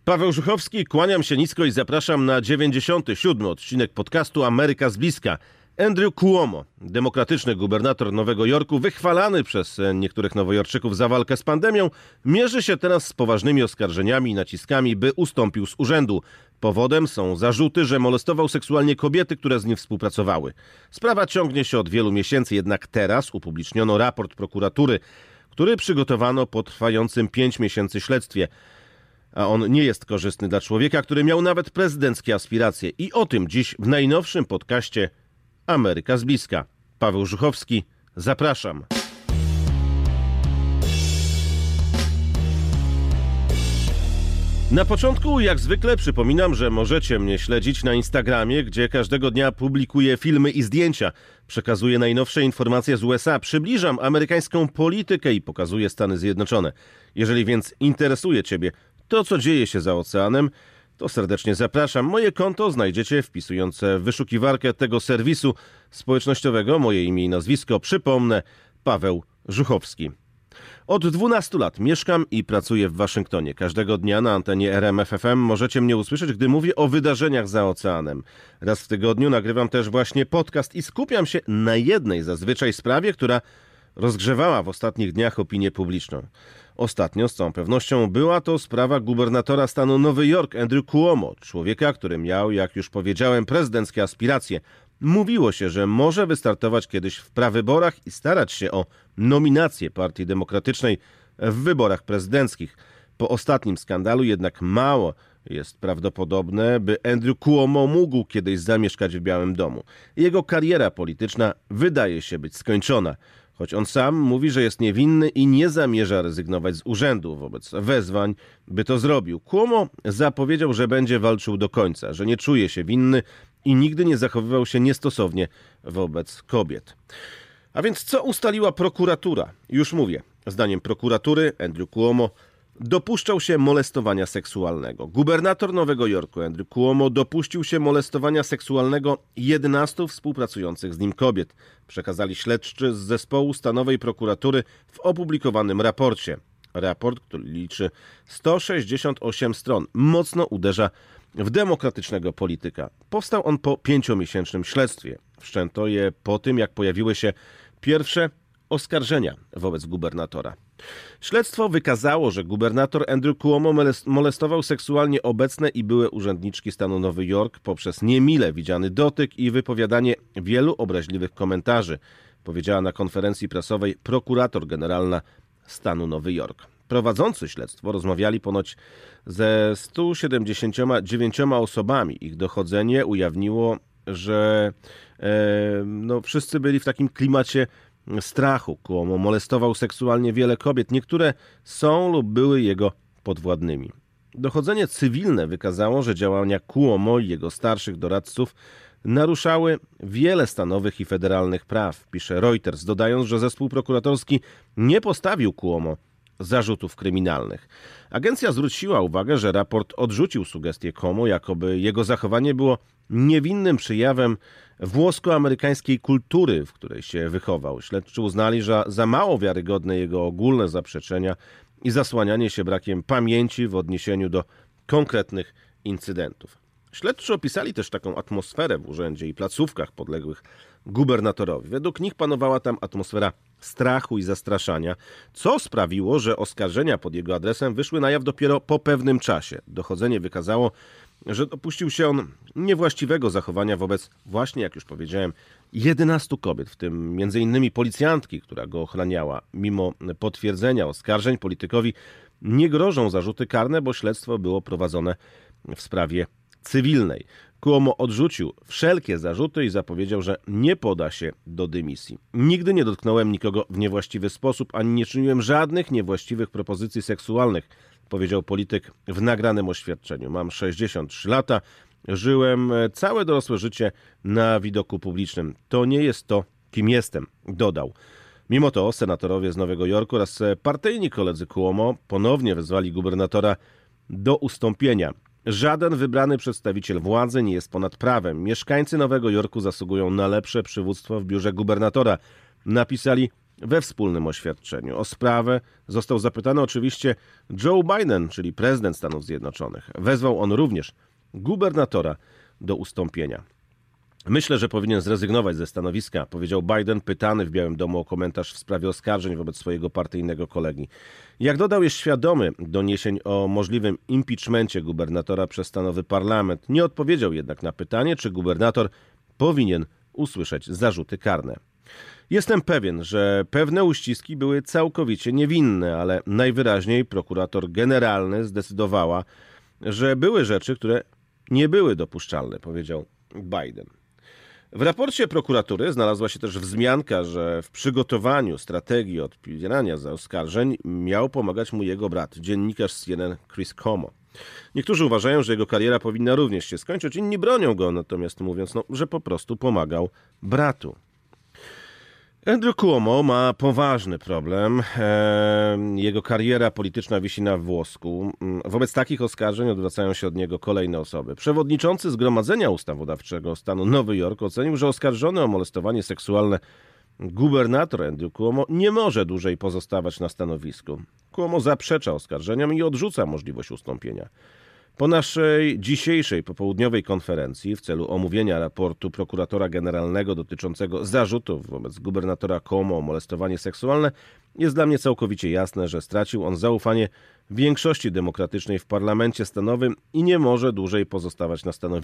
Paweł Żuchowski, kłaniam się nisko i zapraszam na 97. odcinek podcastu Ameryka z bliska. Andrew Cuomo, demokratyczny gubernator Nowego Jorku, wychwalany przez niektórych nowojorczyków za walkę z pandemią, mierzy się teraz z poważnymi oskarżeniami i naciskami, by ustąpił z urzędu. Powodem są zarzuty, że molestował seksualnie kobiety, które z nim współpracowały. Sprawa ciągnie się od wielu miesięcy, jednak teraz upubliczniono raport prokuratury, który przygotowano po trwającym 5 miesięcy śledztwie. A on nie jest korzystny dla człowieka, który miał nawet prezydenckie aspiracje. I o tym dziś w najnowszym podcaście Ameryka z bliska. Paweł Żuchowski, zapraszam. Na początku, jak zwykle, przypominam, że możecie mnie śledzić na Instagramie, gdzie każdego dnia publikuję filmy i zdjęcia. Przekazuję najnowsze informacje z USA, przybliżam amerykańską politykę i pokazuję Stany Zjednoczone. Jeżeli więc interesuje Ciebie to, co dzieje się za oceanem, to serdecznie zapraszam. Moje konto znajdziecie wpisując w wyszukiwarkę tego serwisu społecznościowego. Moje imię i nazwisko, przypomnę, Paweł Żuchowski. Od 12 lat mieszkam i pracuję w Waszyngtonie. Każdego dnia na antenie RMF FM możecie mnie usłyszeć, gdy mówię o wydarzeniach za oceanem. Raz w tygodniu nagrywam też właśnie podcast i skupiam się na jednej zazwyczaj sprawie, która rozgrzewała w ostatnich dniach opinię publiczną. Ostatnio z całą pewnością była to sprawa gubernatora stanu Nowy Jork, Andrew Cuomo, człowieka, który miał, jak już powiedziałem, prezydenckie aspiracje. Mówiło się, że może wystartować kiedyś w prawyborach i starać się o nominację Partii Demokratycznej w wyborach prezydenckich. Po ostatnim skandalu jednak mało jest prawdopodobne, by Andrew Cuomo mógł kiedyś zamieszkać w Białym Domu. Jego kariera polityczna wydaje się być skończona. Choć on sam mówi, że jest niewinny i nie zamierza rezygnować z urzędu wobec wezwań, by to zrobił. Cuomo zapowiedział, że będzie walczył do końca, że nie czuje się winny i nigdy nie zachowywał się niestosownie wobec kobiet. A więc co ustaliła prokuratura? Już mówię. Zdaniem prokuratury Andrew Cuomo dopuszczał się molestowania seksualnego. Gubernator Nowego Jorku Andrew Cuomo dopuścił się molestowania seksualnego 11 współpracujących z nim kobiet, przekazali śledczy z zespołu stanowej prokuratury w opublikowanym raporcie. Raport, który liczy 168 stron, mocno uderza w demokratycznego polityka. Powstał on po 5-miesięcznym śledztwie. Wszczęto je po tym, jak pojawiły się pierwsze oskarżenia wobec gubernatora. Śledztwo wykazało, że gubernator Andrew Cuomo molestował seksualnie obecne i byłe urzędniczki stanu Nowy Jork poprzez niemile widziany dotyk i wypowiadanie wielu obraźliwych komentarzy, powiedziała na konferencji prasowej prokurator generalna stanu Nowy Jork. Prowadzący śledztwo rozmawiali ponoć ze 179 osobami. Ich dochodzenie ujawniło, że wszyscy byli w takim klimacie strachu. Cuomo molestował seksualnie wiele kobiet. Niektóre są lub były jego podwładnymi. Dochodzenie cywilne wykazało, że działania Cuomo i jego starszych doradców naruszały wiele stanowych i federalnych praw, pisze Reuters, dodając, że zespół prokuratorski nie postawił Cuomo zarzutów kryminalnych. Agencja zwróciła uwagę, że raport odrzucił sugestie Cuomo, jakoby jego zachowanie było niewinnym przejawem włosko-amerykańskiej kultury, w której się wychował. Śledczy uznali, że za mało wiarygodne jego ogólne zaprzeczenia i zasłanianie się brakiem pamięci w odniesieniu do konkretnych incydentów. Śledczy opisali też taką atmosferę w urzędzie i placówkach podległych gubernatorowi. Według nich panowała tam atmosfera strachu i zastraszania, co sprawiło, że oskarżenia pod jego adresem wyszły na jaw dopiero po pewnym czasie. Dochodzenie wykazało, że dopuścił się on niewłaściwego zachowania wobec, właśnie jak już powiedziałem, 11 kobiet, w tym m.in. policjantki, która go ochraniała. Mimo potwierdzenia oskarżeń politykowi nie grożą zarzuty karne, bo śledztwo było prowadzone w sprawie cywilnej. Cuomo odrzucił wszelkie zarzuty i zapowiedział, że nie poda się do dymisji. Nigdy nie dotknąłem nikogo w niewłaściwy sposób, ani nie czyniłem żadnych niewłaściwych propozycji seksualnych, powiedział polityk w nagranym oświadczeniu. Mam 63 lata, żyłem całe dorosłe życie na widoku publicznym. To nie jest to, kim jestem, dodał. Mimo to senatorowie z Nowego Jorku oraz partyjni koledzy Cuomo ponownie wezwali gubernatora do ustąpienia. Żaden wybrany przedstawiciel władzy nie jest ponad prawem. Mieszkańcy Nowego Jorku zasługują na lepsze przywództwo w biurze gubernatora, napisali we wspólnym oświadczeniu. O sprawę został zapytany oczywiście Joe Biden, czyli prezydent Stanów Zjednoczonych. Wezwał on również gubernatora do ustąpienia. Myślę, że powinien zrezygnować ze stanowiska, powiedział Biden, pytany w Białym Domu o komentarz w sprawie oskarżeń wobec swojego partyjnego kolegi. Jak dodał, jest świadomy doniesień o możliwym impeachmencie gubernatora przez stanowy parlament. Nie odpowiedział jednak na pytanie, czy gubernator powinien usłyszeć zarzuty karne. Jestem pewien, że pewne uściski były całkowicie niewinne, ale najwyraźniej prokurator generalny zdecydowała, że były rzeczy, które nie były dopuszczalne, powiedział Biden. W raporcie prokuratury znalazła się też wzmianka, że w przygotowaniu strategii odpierania za oskarżeń miał pomagać mu jego brat, dziennikarz CNN Chris Cuomo. Niektórzy uważają, że jego kariera powinna również się skończyć, inni bronią go, natomiast mówiąc, że po prostu pomagał bratu. Andrew Cuomo ma poważny problem. Jego kariera polityczna wisi na włosku. Wobec takich oskarżeń odwracają się od niego kolejne osoby. Przewodniczący Zgromadzenia Ustawodawczego stanu Nowy Jork ocenił, że oskarżony o molestowanie seksualne gubernator Andrew Cuomo nie może dłużej pozostawać na stanowisku. Cuomo zaprzecza oskarżeniom i odrzuca możliwość ustąpienia. Po naszej dzisiejszej popołudniowej konferencji w celu omówienia raportu prokuratora generalnego dotyczącego zarzutów wobec gubernatora Cuomo o molestowanie seksualne jest dla mnie całkowicie jasne, że stracił on zaufanie większości demokratycznej w parlamencie stanowym i nie może dłużej pozostawać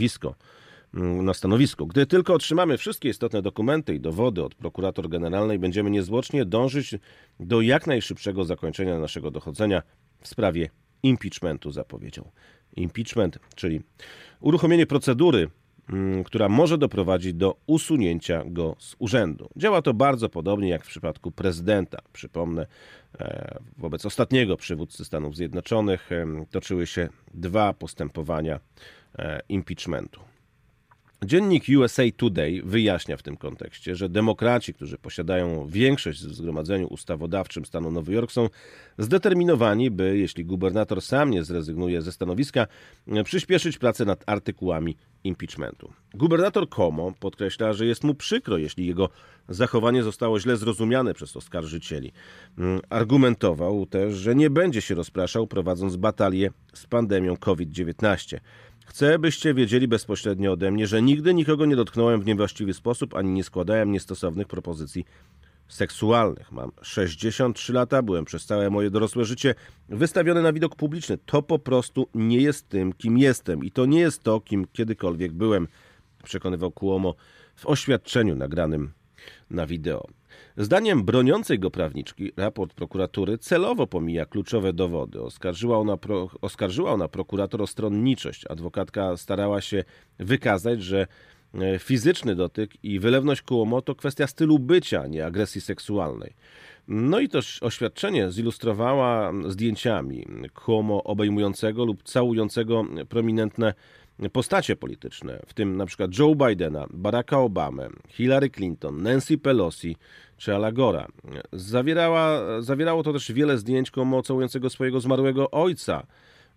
na stanowisku. Gdy tylko otrzymamy wszystkie istotne dokumenty i dowody od prokurator generalnej, będziemy niezwłocznie dążyć do jak najszybszego zakończenia naszego dochodzenia w sprawie impeachmentu, zapowiedział. Impeachment, czyli uruchomienie procedury, która może doprowadzić do usunięcia go z urzędu. Działa to bardzo podobnie jak w przypadku prezydenta. Przypomnę, wobec ostatniego przywódcy Stanów Zjednoczonych toczyły się 2 postępowania impeachmentu. Dziennik USA Today wyjaśnia w tym kontekście, że demokraci, którzy posiadają większość w Zgromadzeniu Ustawodawczym stanu Nowy Jork, są zdeterminowani, by, jeśli gubernator sam nie zrezygnuje ze stanowiska, przyspieszyć pracę nad artykułami impeachmentu. Gubernator Cuomo podkreśla, że jest mu przykro, jeśli jego zachowanie zostało źle zrozumiane przez oskarżycieli. Argumentował też, że nie będzie się rozpraszał, prowadząc batalię z pandemią COVID-19. Chcę, byście wiedzieli bezpośrednio ode mnie, że nigdy nikogo nie dotknąłem w niewłaściwy sposób, ani nie składałem niestosownych propozycji seksualnych. Mam 63 lata, byłem przez całe moje dorosłe życie wystawiony na widok publiczny. To po prostu nie jest tym, kim jestem i to nie jest to, kim kiedykolwiek byłem, przekonywał Cuomo w oświadczeniu nagranym na wideo. Zdaniem broniącej go prawniczki raport prokuratury celowo pomija kluczowe dowody. Oskarżyła ona prokurator o stronniczość. Adwokatka starała się wykazać, że fizyczny dotyk i wylewność Cuomo to kwestia stylu bycia, nie agresji seksualnej. No i to oświadczenie zilustrowała zdjęciami Cuomo obejmującego lub całującego prominentne postacie polityczne, w tym na przykład Joe Bidena, Baracka Obamę, Hillary Clinton, Nancy Pelosi czy Ala Gore'a. Zawierało to też wiele zdjęć Cuomo całującego swojego zmarłego ojca,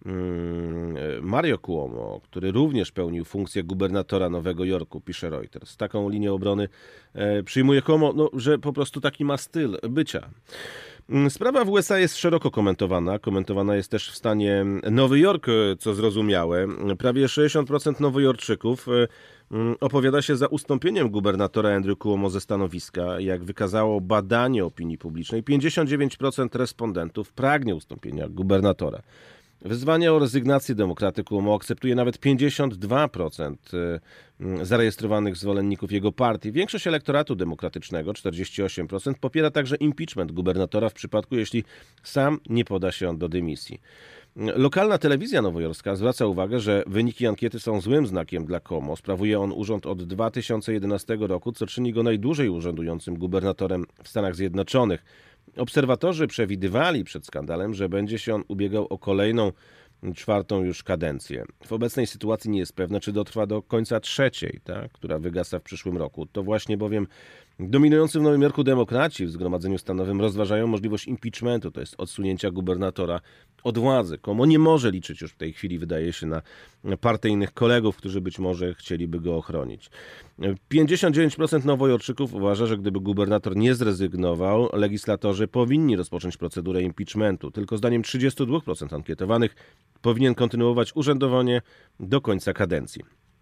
Mario Cuomo, który również pełnił funkcję gubernatora Nowego Jorku, pisze Reuters. Taką linię obrony przyjmuje Cuomo, że po prostu taki ma styl bycia. Sprawa w USA jest szeroko komentowana. Komentowana jest też w stanie Nowy Jork, co zrozumiałe. Prawie 60% nowojorczyków opowiada się za ustąpieniem gubernatora Andrew Cuomo ze stanowiska. Jak wykazało badanie opinii publicznej, 59% respondentów pragnie ustąpienia gubernatora. Wezwanie o rezygnację demokraty Cuomo akceptuje nawet 52% zarejestrowanych zwolenników jego partii. Większość elektoratu demokratycznego, 48%, popiera także impeachment gubernatora w przypadku, jeśli sam nie poda się on do dymisji. Lokalna telewizja nowojorska zwraca uwagę, że wyniki ankiety są złym znakiem dla Cuomo. Sprawuje on urząd od 2011 roku, co czyni go najdłużej urzędującym gubernatorem w Stanach Zjednoczonych. Obserwatorzy przewidywali przed skandalem, że będzie się on ubiegał o kolejną, 4. już kadencję. W obecnej sytuacji nie jest pewne, czy dotrwa do końca 3., która wygasa w przyszłym roku. To właśnie bowiem Dominujący w Nowym Jorku demokraci w Zgromadzeniu Stanowym rozważają możliwość impeachmentu, to jest odsunięcia gubernatora od władzy. Cuomo nie może liczyć już w tej chwili, wydaje się, na partyjnych kolegów, którzy być może chcieliby go ochronić. 59% nowojorczyków uważa, że gdyby gubernator nie zrezygnował, legislatorzy powinni rozpocząć procedurę impeachmentu. Tylko zdaniem 32% ankietowanych powinien kontynuować urzędowanie do końca kadencji.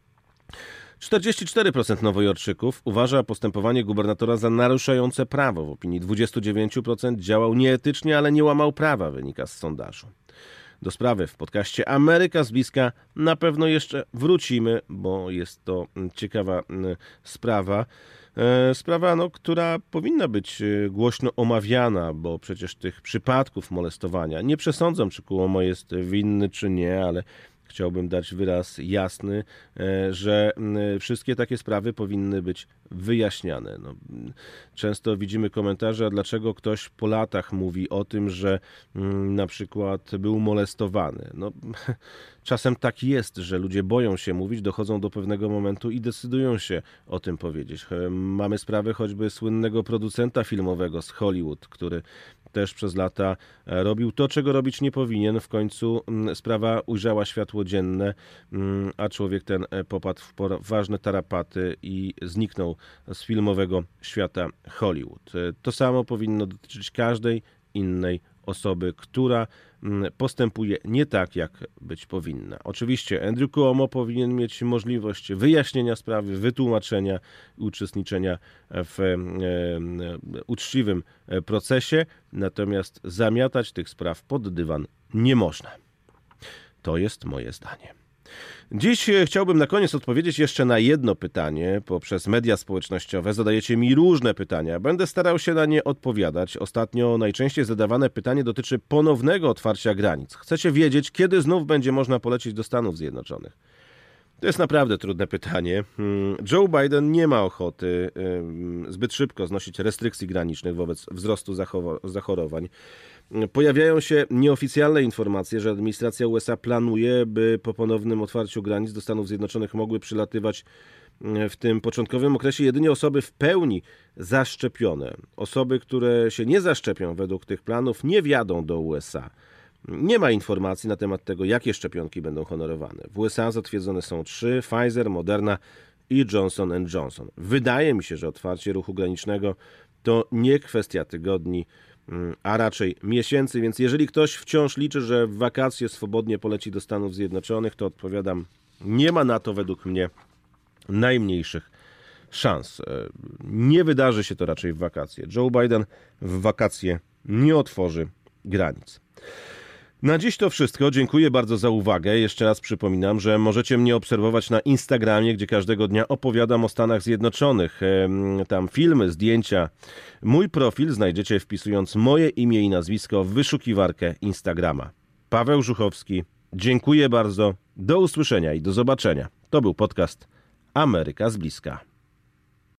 44% nowojorczyków uważa postępowanie gubernatora za naruszające prawo. W opinii 29% działał nieetycznie, ale nie łamał prawa, wynika z sondażu. Do sprawy w podcaście Ameryka z bliska na pewno jeszcze wrócimy, bo jest to ciekawa sprawa. Sprawa, która powinna być głośno omawiana, bo przecież tych przypadków molestowania nie przesądzam, czy Cuomo jest winny, czy nie, ale chciałbym dać wyraz jasny, że wszystkie takie sprawy powinny być wyjaśniane. Często widzimy komentarze, a dlaczego ktoś po latach mówi o tym, że na przykład był molestowany. Czasem tak jest, że ludzie boją się mówić, dochodzą do pewnego momentu i decydują się o tym powiedzieć. Mamy sprawę choćby słynnego producenta filmowego z Hollywood, który też przez lata robił to, czego robić nie powinien. W końcu sprawa ujrzała światło dzienne, a człowiek ten popadł w ważne tarapaty i zniknął z filmowego świata Hollywood. To samo powinno dotyczyć każdej innej osoby, która postępuje nie tak, jak być powinna. Oczywiście Andrew Cuomo powinien mieć możliwość wyjaśnienia sprawy, wytłumaczenia i uczestniczenia w uczciwym procesie, natomiast zamiatać tych spraw pod dywan nie można. To jest moje zdanie. Dziś chciałbym na koniec odpowiedzieć jeszcze na jedno pytanie. Poprzez media społecznościowe zadajecie mi różne pytania. Będę starał się na nie odpowiadać. Ostatnio najczęściej zadawane pytanie dotyczy ponownego otwarcia granic. Chcecie wiedzieć, kiedy znów będzie można polecieć do Stanów Zjednoczonych? To jest naprawdę trudne pytanie. Joe Biden nie ma ochoty zbyt szybko znosić restrykcji granicznych wobec wzrostu zachorowań. Pojawiają się nieoficjalne informacje, że administracja USA planuje, by po ponownym otwarciu granic do Stanów Zjednoczonych mogły przylatywać w tym początkowym okresie jedynie osoby w pełni zaszczepione. Osoby, które się nie zaszczepią według tych planów, nie wjadą do USA. Nie ma informacji na temat tego, jakie szczepionki będą honorowane. W USA zatwierdzone są 3: Pfizer, Moderna i Johnson & Johnson. Wydaje mi się, że otwarcie ruchu granicznego to nie kwestia tygodni, a raczej miesięcy, więc jeżeli ktoś wciąż liczy, że w wakacje swobodnie poleci do Stanów Zjednoczonych, to odpowiadam, nie ma na to według mnie najmniejszych szans. Nie wydarzy się to raczej w wakacje. Joe Biden w wakacje nie otworzy granic. Na dziś to wszystko. Dziękuję bardzo za uwagę. Jeszcze raz przypominam, że możecie mnie obserwować na Instagramie, gdzie każdego dnia opowiadam o Stanach Zjednoczonych. Tam filmy, zdjęcia. Mój profil znajdziecie wpisując moje imię i nazwisko w wyszukiwarkę Instagrama. Paweł Żuchowski. Dziękuję bardzo. Do usłyszenia i do zobaczenia. To był podcast Ameryka z bliska.